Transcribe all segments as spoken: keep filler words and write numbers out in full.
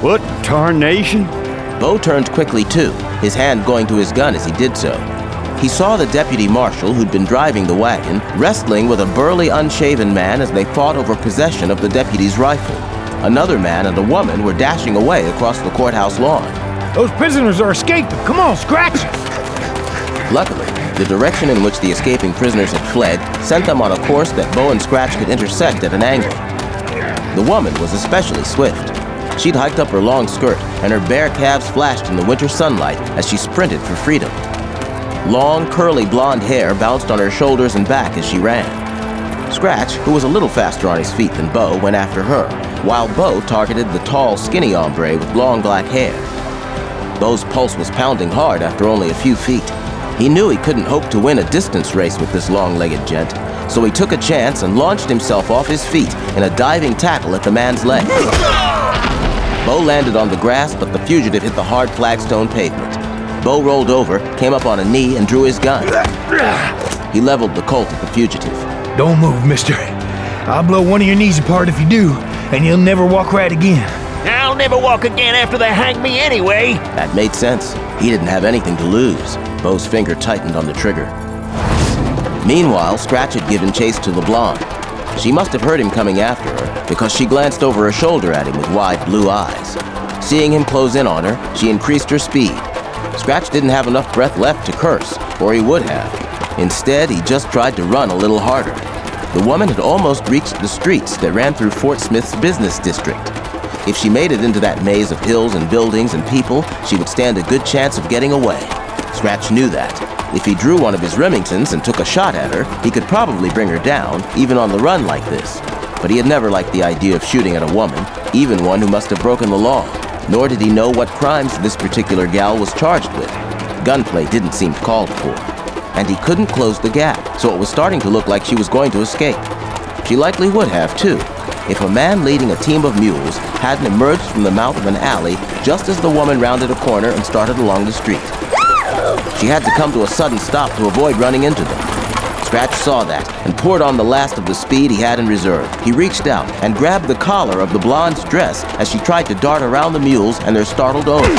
What tarnation? Bo turned quickly too, his hand going to his gun as he did so. He saw the deputy marshal who'd been driving the wagon wrestling with a burly, unshaven man as they fought over possession of the deputy's rifle. Another man and a woman were dashing away across the courthouse lawn. Those prisoners are escaping. Come on, Scratch! Luckily, the direction in which the escaping prisoners had fled sent them on a course that Bo and Scratch could intersect at an angle. The woman was especially swift. She'd hiked up her long skirt, and her bare calves flashed in the winter sunlight as she sprinted for freedom. Long, curly blonde hair bounced on her shoulders and back as she ran. Scratch, who was a little faster on his feet than Bo, went after her, while Bo targeted the tall, skinny hombre with long black hair. Bo's pulse was pounding hard after only a few feet. He knew he couldn't hope to win a distance race with this long-legged gent, so he took a chance and launched himself off his feet in a diving tackle at the man's leg. Bo landed on the grass, but the fugitive hit the hard flagstone pavement. Bo rolled over, came up on a knee, and drew his gun. He leveled the Colt at the fugitive. Don't move, mister. I'll blow one of your knees apart if you do, and you'll never walk right again. I'll never walk again after they hang me anyway. That made sense. He didn't have anything to lose. Bo's finger tightened on the trigger. Meanwhile, Scratch had given chase to the blonde. She must have heard him coming after her, because she glanced over her shoulder at him with wide blue eyes. Seeing him close in on her, she increased her speed. Scratch didn't have enough breath left to curse, or he would have. Instead, he just tried to run a little harder. The woman had almost reached the streets that ran through Fort Smith's business district. If she made it into that maze of hills and buildings and people, she would stand a good chance of getting away. Scratch knew that. If he drew one of his Remingtons and took a shot at her, he could probably bring her down, even on the run like this. But he had never liked the idea of shooting at a woman, even one who must have broken the law. Nor did he know what crimes this particular gal was charged with. Gunplay didn't seem called for. And he couldn't close the gap, so it was starting to look like she was going to escape. She likely would have, too, if a man leading a team of mules hadn't emerged from the mouth of an alley just as the woman rounded a corner and started along the street. She had to come to a sudden stop to avoid running into them. Scratch saw that and poured on the last of the speed he had in reserve. He reached out and grabbed the collar of the blonde's dress as she tried to dart around the mules and their startled owners.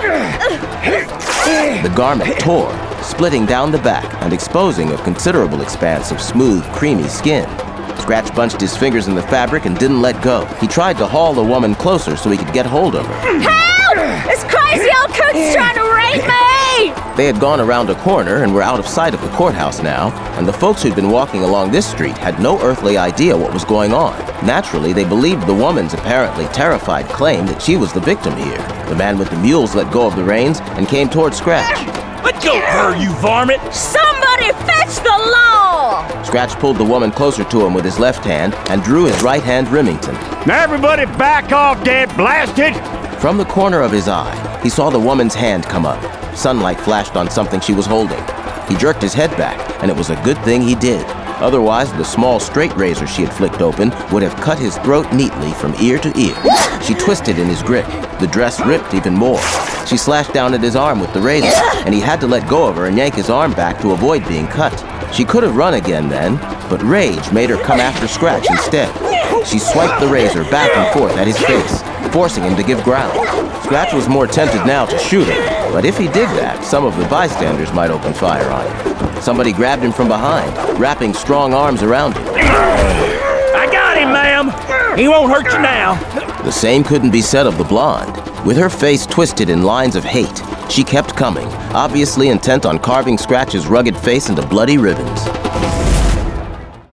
The garment tore, splitting down the back and exposing a considerable expanse of smooth, creamy skin. Scratch bunched his fingers in the fabric and didn't let go. He tried to haul the woman closer so he could get hold of her. Help! This crazy old coot's trying to rape me! They had gone around a corner and were out of sight of the courthouse now, and the folks who'd been walking along this street had no earthly idea what was going on. Naturally, they believed the woman's apparently terrified claim that she was the victim here. The man with the mules let go of the reins and came toward Scratch. Let go of her, you varmint! Somebody fetch the law! Scratch pulled the woman closer to him with his left hand and drew his right hand Remington. Now everybody back off, dead blasted! From the corner of his eye, he saw the woman's hand come up. Sunlight flashed on something she was holding. He jerked his head back, and it was a good thing he did. Otherwise, the small straight razor she had flicked open would have cut his throat neatly from ear to ear. She twisted in his grip. The dress ripped even more. She slashed down at his arm with the razor, and he had to let go of her and yank his arm back to avoid being cut. She could have run again then, but rage made her come after Scratch instead. She swiped the razor back and forth at his face, forcing him to give ground. Scratch was more tempted now to shoot her, but if he did that, some of the bystanders might open fire on him. Somebody grabbed him from behind, wrapping strong arms around him. I got him, ma'am! He won't hurt you now. The same couldn't be said of the blonde. With her face twisted in lines of hate, she kept coming, obviously intent on carving Scratch's rugged face into bloody ribbons.